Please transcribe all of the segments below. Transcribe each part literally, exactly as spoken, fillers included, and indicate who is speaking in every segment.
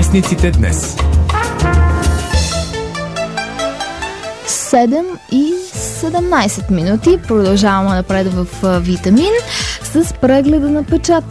Speaker 1: Вестниците днес.
Speaker 2: седем и седемнайсет минути. Продължаваме напред в Витамин с прегледа на печата.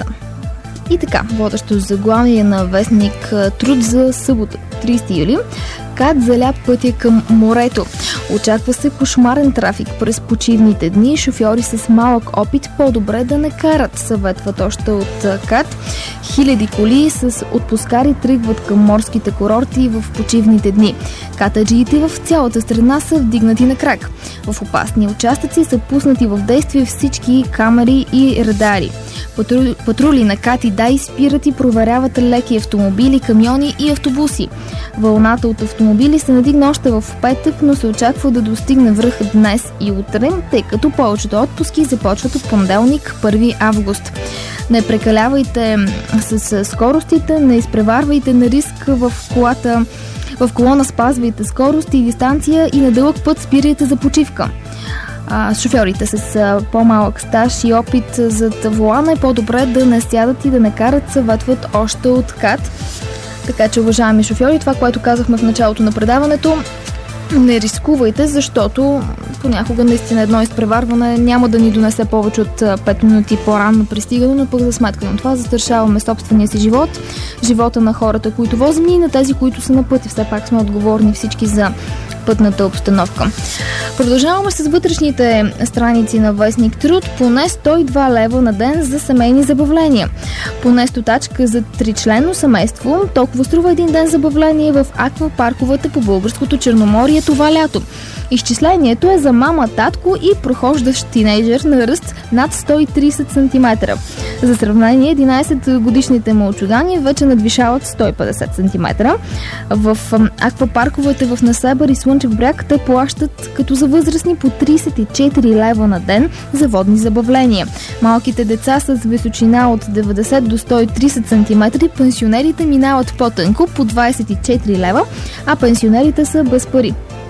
Speaker 2: И така, водещо заглавие на вестник Труд за събота, трийсети юли. Кат заля пътя към морето. Очаква се кошмарен трафик през почивните дни. Шофьори с малък опит по-добре да не карат, съветват още от Кат. Хиляди коли с отпускари тръгват към морските курорти в почивните дни. Катаджиите в цялата страна са вдигнати на крак. В опасни участъци са пуснати в действие всички камери и радари. Патрули, патрули на Кат и Дай спират и проверяват леки автомобили, камиони и автобуси. Вълната от автомобили се надигна още в петък, но се очаква да достигне връх днес и утре, тъй като повечето отпуски започват от понеделник, първи август. Не прекалявайте с скоростите, не изпреварвайте на риск в колата. В колона спазвайте скорост и дистанция и на дълъг път спирайте за почивка. А, шофьорите с а, по-малък стаж и опит зад волана е по-добре да не сядат и да не карат, съветват още от Кат. Така че, уважаеми шофьори, това, което казахме в началото на предаването, не рискувайте, защото понякога наистина едно изпреварване няма да ни донесе повече от пет минути по-рано пристигане, но пък за сметка на това застрашаваме собствения си живот, живота на хората, които возим и на тези, които са на пътя. Все пак сме отговорни всички за пътната обстановка. Продължаваме с вътрешните страници на вестник Труд. Поне сто и два лева на ден за семейни забавления. Поне стотачка за тричленно семейство. Толкова струва един ден забавление в аквапарковете по българското Черноморие това лято. Изчислението е за мама, татко и прохождащ тинейджър на ръст над сто и трийсет сантиметра. За сравнение, единайсетгодишните малчугани вече надвишават сто и петдесет сантиметра. В аквапарковете в Несебър и Слънчев бряг те плащат като за възрастни по трийсет и четири лева на ден за водни забавления. Малките деца с височина от деветдесет до сто и трийсет сантиметра, пенсионерите минават по-тънко по двайсет и четири лева, а пенсионерите са без пари.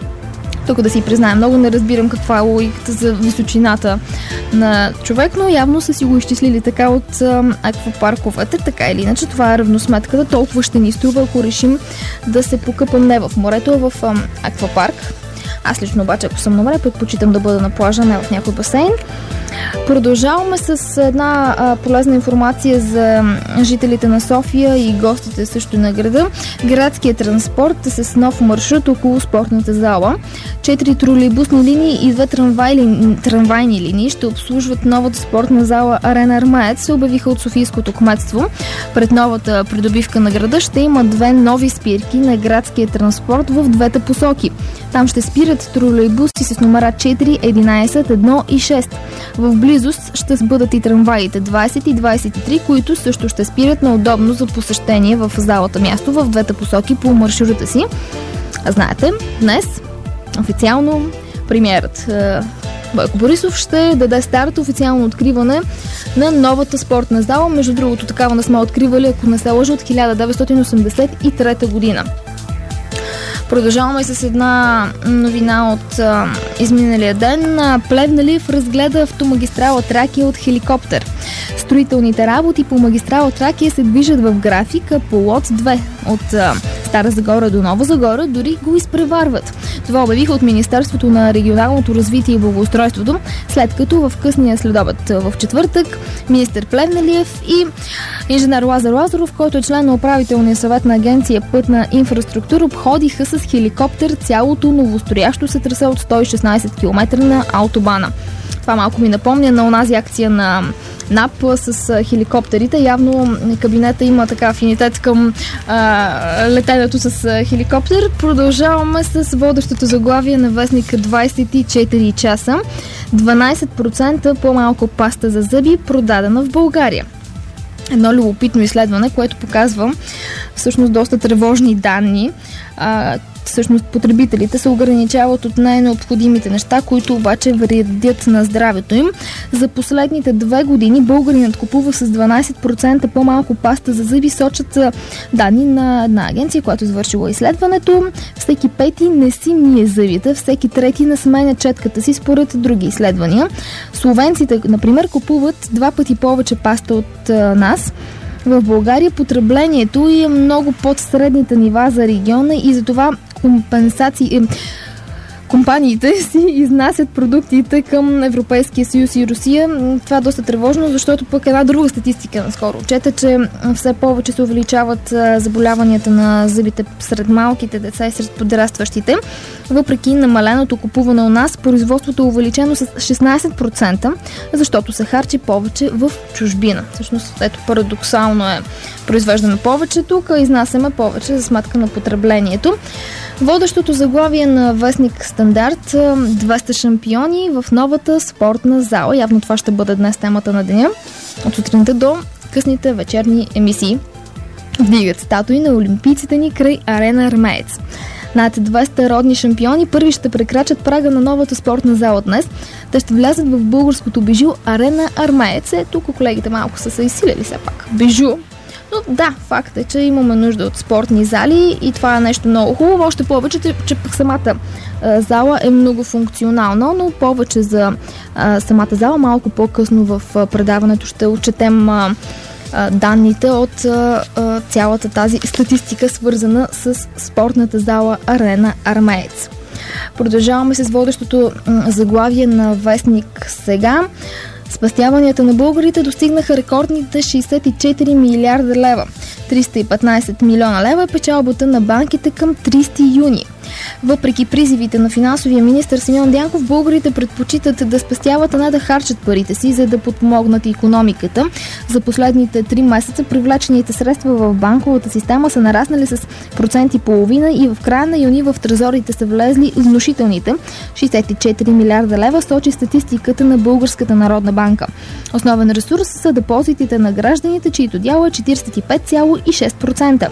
Speaker 2: Тук да си признаем, много не разбирам каква е логиката за височината на човек, но явно са си го изчислили така от а, аквапарковете. Така или иначе, това е равносметката. Толкова ще ни струва, ако решим да се покъпам не в морето, а в а, аквапарк. Аз лично обаче, ако съм на море, предпочитам да бъда на плажа, не в някой басейн. Продължаваме с една а, полезна информация за жителите на София и гостите също на града. Градският транспорт е с нов маршрут около спортната зала. Четири тролейбусни линии и две трамвайни, трамвайни линии ще обслужват новата спортна зала Арена Армеец, се обявиха от Софийското кметство. Пред новата придобивка на града ще има две нови спирки на градския транспорт в двете посоки. Там ще спират тролейбуси с номера четири, единайсет, едно и шест. В близост ще бъдат и трамваите двайсет и двайсет и три, които също ще спират на удобно за посещение в залата място в двете посоки по маршрута си. Знаете, днес официално премиерът Бойко Борисов ще даде старт, официално откриване на новата спортна зала. Между другото, такава не сме откривали, ако не се лъжа, от хиляда деветстотин осемдесет и трета година. Продължаваме с една новина от а, изминалия ден. Плевнелиев разгледа автомагистрала Тракия от хеликоптер. Строителните работи по магистрала Тракия се движат в графика по лот две от а, Стара Загора до Нова Загора, дори го изпреварват. Това обявиха от Министерството на регионалното развитие и благоустройството, след като в късния следобед в четвъртък министър Плевнелиев и инженер Лазар Лазаров, който е член на управителния съвет на Агенция Пътна инфраструктура, обходиха с хеликоптер цялото новостроящо се трасе от сто и шестнайсет километра на автобана. Това малко ми напомня на онази акция на НАП с хеликоптерите. Явно кабинета има така афинитет към а, летенето с хеликоптер. Продължаваме с водещото заглавие на вестник двайсет и четири часа. дванайсет процента по-малко паста за зъби продадена в България. Едно любопитно изследване, което показва всъщност доста тревожни данни. А, всъщност потребителите се ограничават от най-необходимите неща, които обаче вредят на здравето им. За последните две години българинът купува с дванайсет процента по-малко паста за зъби, сочат данни на една агенция, която е извършила изследването. Всеки пети не си мие зъбите, всеки трети не сменя четката си, според други изследвания. Словенците, например, купуват два пъти повече паста от а, нас. В България потреблението е много под средните нива за региона и затова компенсации... компаниите си изнасят продуктите към Европейския съюз и Русия. Това е доста тревожно, защото пък една друга статистика наскоро отчета, че все повече се увеличават заболяванията на зъбите сред малките деца и сред подрастващите. Въпреки намаленото купуване у нас, производството е увеличено с шестнайсет процента, защото се харчи повече в чужбина. Всъщност, ето, парадоксално е, произвеждаме повече тук, а изнасяме повече за сметка на потреблението. Водещото заглавие на вестник Стандарт: двеста шампиони в новата спортна зала. Явно това ще бъде днес темата на деня. От сутринта до късните вечерни емисии вдигат статуи на олимпийците ни край Арена Армеец. Над двеста родни шампиони първи ще прекрачат прага на новата спортна зала днес. Те ще влязат в българското бижу Арена Армеец. Е, тук колегите малко са се изсилили все пак. Бижу. Но да, факт е, че имаме нужда от спортни зали и това е нещо много хубаво. Още повече, че, че пък самата а, зала е много функционална, но повече за а, самата зала малко по-късно в а, предаването ще отчетем а, а, данните от а, а, цялата тази статистика, свързана с спортната зала Арена Армеец. Продължаваме с водещото м, заглавие на вестник Сега. Спестяванията на българите достигнаха рекордните шейсет и четири милиарда лева. триста и петнайсет милиона лева е печалбата на банките към трийсети юни. Въпреки призивите на финансовия министър Симеон Дянков, българите предпочитат да спестяват, а не да харчат парите си, за да подпомогнат икономиката. За последните три месеца привлечените средства в банковата система са нараснали с процент и половина и в края на юни в трезорите са влезли внушителните шейсет и четири милиарда лева, сочи статистиката на Българската народна банка. Основен ресурс са депозитите на гражданите, чието дял е четирийсет и пет цяло и шест процента.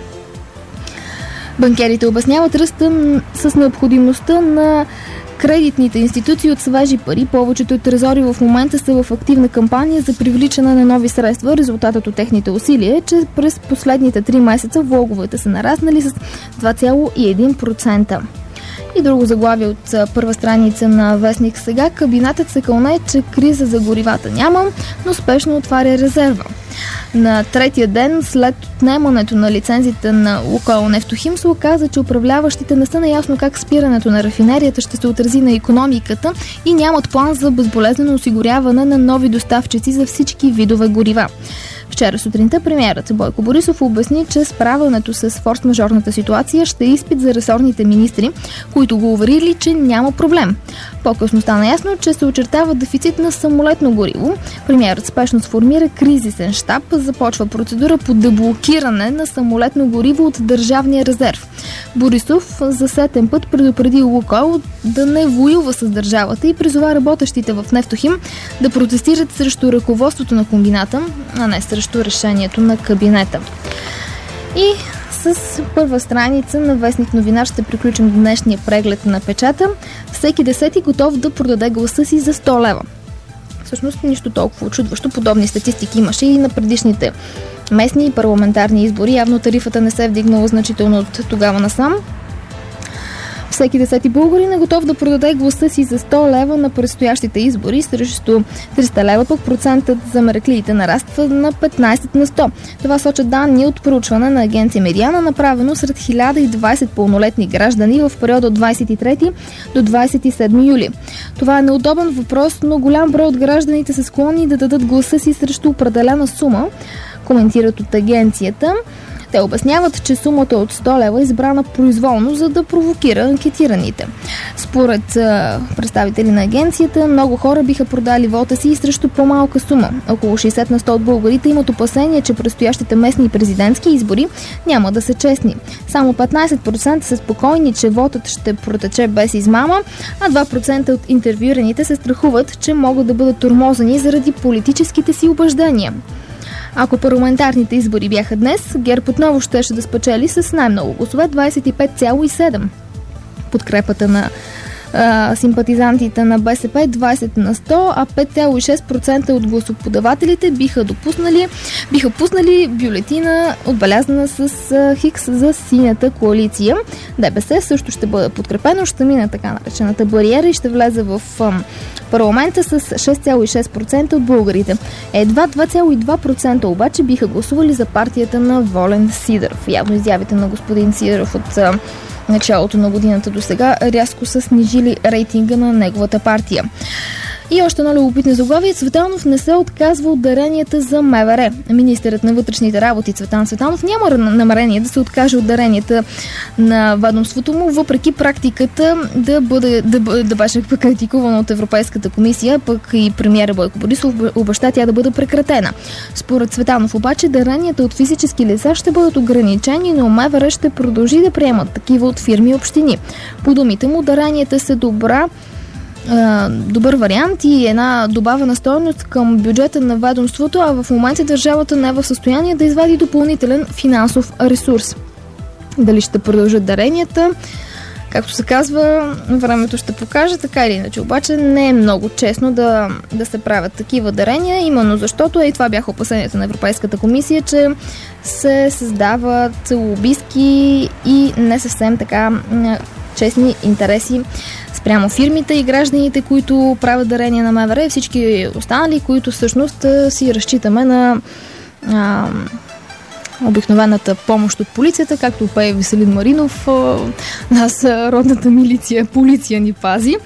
Speaker 2: Банкерите обясняват ръста с необходимостта на кредитните институции от свежи пари. Повечето трезори в момента са в активна кампания за привличане на нови средства. Резултатът от техните усилия е, че през последните три месеца влоговете са нараснали с два цяло и едно процента. И друго заглавие от първа страница на вестник Сега. Кабинетът се кълне, че криза за горивата няма, но спешно отваря резерва. На третия ден след отнемането на лицензите на Лукойл Нефтохим се оказа, че управляващите не са наясно как спирането на рафинерията ще се отрази на икономиката и нямат план за безболезнено осигуряване на нови доставчици за всички видове горива. Вчера сутринта премиерът Бойко Борисов обясни, че справянето с форс-мажорната ситуация ще е изпит за ресорните министри, които го уверили, че няма проблем. По-късно стана ясно, че се очертава дефицит на самолетно гориво. Премиерът спешно сформира кризисен щаб, започва процедура по деблокиране на самолетно гориво от държавния резерв. Борисов за сетен път предупреди Лукойл да не воюва с държавата и призова работещите в Нефтохим да протестират срещу ръководството на комбината, а не срещу решението на кабинета. И с първа страница на вестник Новинар ще приключим днешния преглед на печата. Всеки десети готов да продаде гласа си за сто лева. Всъщност нищо толкова очудващо. Подобни статистики имаше и на предишните местни и парламентарни избори. Явно тарифата не се е вдигнала значително от тогава насам. Всеки десети българин е готов да продаде гласа си за сто лева на предстоящите избори, срещу триста лева пък процентът за мераклиите нараства на петнайсет на сто. Това сочат данни от проучване на агенция Медиана, направено сред хиляда и двайсет пълнолетни граждани в периода от двайсет и трети до двайсет и седми юли. Това е неудобен въпрос, но голям брой от гражданите са склонни да дадат гласа си срещу определена сума, коментират от агенцията. Те обясняват, че сумата от сто лева е избрана произволно, за да провокира анкетираните. Според а, представители на агенцията, много хора биха продали вота си и срещу по-малка сума. Около шейсет на сто от българите имат опасение, че предстоящите местни и президентски избори няма да са честни. Само петнайсет процента са спокойни, че вотът ще протече без измама, а два процента от интервюираните се страхуват, че могат да бъдат тормозени заради политическите си убеждения. Ако парламентарните избори бяха днес, ГЕРБ отново щеше да спечели с най-много гласове двайсет и пет цяло и седем. Подкрепата на а, симпатизантите на БСП двайсет на сто, а пет цяло и шест процента от гласоподавателите биха допуснали, биха пуснали бюлетина, отбелязана с а, хикс за синята коалиция. ДПС също ще бъде подкрепено, ще мине така наречената бариера и ще влезе в а, парламента с шест цяло и шест процента от българите. Едва два цяло и два процента обаче биха гласували за партията на Волен Сидеров. Явно изявите на господин Сидеров от а, началото на годината до сега рязко са снижили рейтинга на неговата партия. И още едно любопитно заглавие. Цветанов не се отказва от даренията за МВР. Министърът на вътрешните работи Цветан Цветанов няма намерение да се откаже от даренията на ведомството му, въпреки практиката да бъде да, да беше критикувана от Европейската комисия, пък и премиера Бойко Борисов обеща тя да бъде прекратена. Според Цветанов обаче даренията от физически лица ще бъдат ограничени, но МВР ще продължи да приемат такива от фирми и общини. По думите му, даренията са добра добър вариант и една добавена стойност към бюджета на ведомството, а в момента държавата не е в състояние да извади допълнителен финансов ресурс. Дали ще продължат даренията? Както се казва, времето ще покаже, така или иначе. Обаче не е много честно да, да се правят такива дарения, именно защото, и това бяха опасенията на Европейската комисия, че се създават лобистки и не съвсем така честни интереси спрямо фирмите и гражданите, които правят дарения на МВР и всички останали, които всъщност си разчитаме на а, обикновената помощ от полицията, както пее Веселин Маринов, нас родната милиция, полиция ни пази.